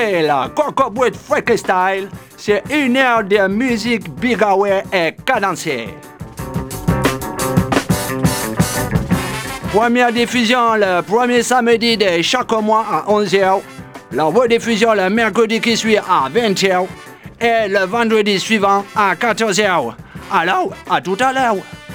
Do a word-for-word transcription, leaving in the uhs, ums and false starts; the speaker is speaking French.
écoutez la Coco with Freaky Style. C'est une heure de musique big aware et cadencée. Première diffusion le premier samedi de chaque mois à onze heures. La rediffusion le mercredi qui suit à vingt heures. Et le vendredi suivant à quatorze heures. Alors, à tout à l'heure.